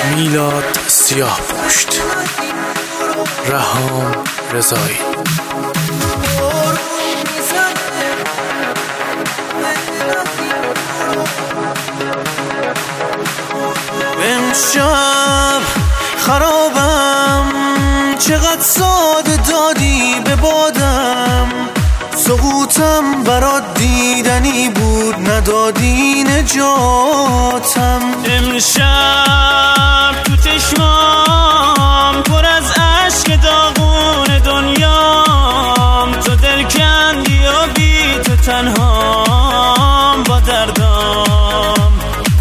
میلاد سیاه پشت، رهام رضایی. امشب خرابم، چقدر ساده دادی به بادم، سقوطم برات دیدنی بود، ندادی نجاتم. امشب تو چشمام پر از عشق داغون دنیام، تو دل کندی و بی تو تنهام با دردام.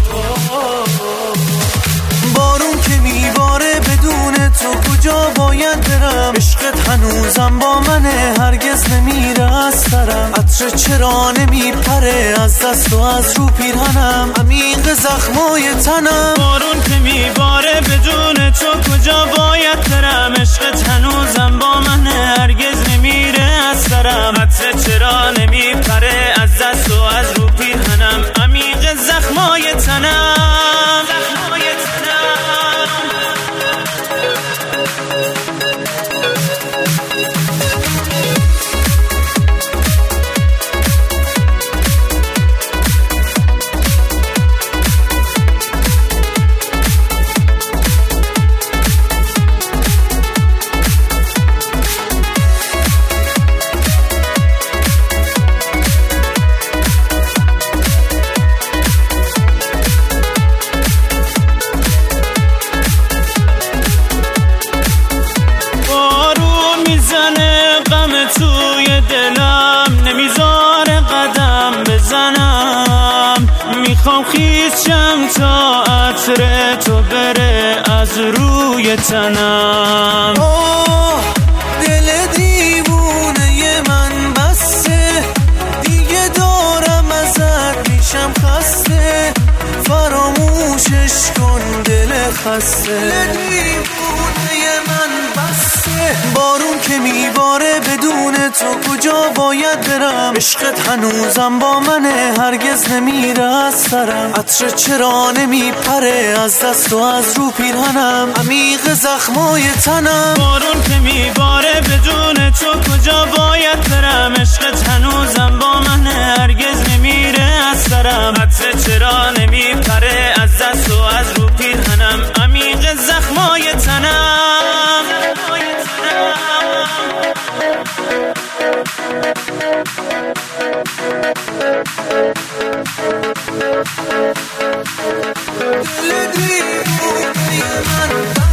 بارون که میباره بدون تو کجا باید برم، عشقت هنوزم با منه هرگز نمیره از سرم، عطر چرا نمیپره از دست و از رو پیرهنم، عمیق زخمای تنم. بارون که میباره بدون تو کجا باید برم، عشقت هنوزم با منه هرگز نمیره از سرم، عطر چرا نمیپره از دست و از رو پیرهنم، عمیق زخمای تنم. توی دلم نمیذاره قدم بزنم، میخوام خیس شم تا عطر تو بره از روی تنم. دل دیوونه من بسته، دیگه دارم ازت میشم خسته، فراموشش کن دل خسته. دل دیوونه من بسته، بارون که میباره بدون تو کجا باید برم، عشقت هنوزم با منه هرگز نمیره از سرم، عطر چرا نمیپره از دست و از رو پیرهنم، عمیق زخمای تنم. بارون که میباره بدون تو کجا باید برم، عشقت هنوزم با منه هرگز نمیره از سرم، عطر چرا نمیپره از دست و از رو پیرهنم، عمیق زخمای تنم. دل دیوونه من